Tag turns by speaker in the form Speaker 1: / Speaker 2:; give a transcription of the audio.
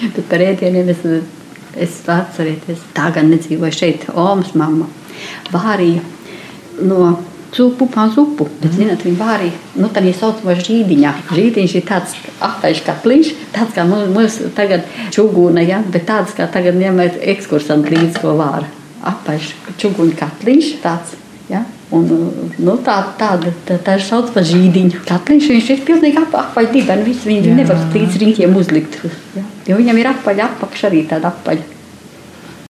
Speaker 1: Bet par ēdieniem es atcerieties, tā gan nedzīvoju šeit, Omas mamma vārīja no pupām zupu, bet, zināt, viņi vārīja, tādā saucamā žīdiņā. Žīdiņš ir tāds apaļš katliņš, tāds kā mums tagad čugūna, ja, bet tāds kā tagad ņemēt ekskursantu līdz ko vāra. Apaļš čuguņa katliņš tāds, ja, un tā ir saucamā žīdiņu. Katliņš, viņš ir pilnīgi apaļ dibeni, viņi nevar līdz riņķiem uzlikt, ja, jo viņam ir apaļ apakš arī tāda apaļ.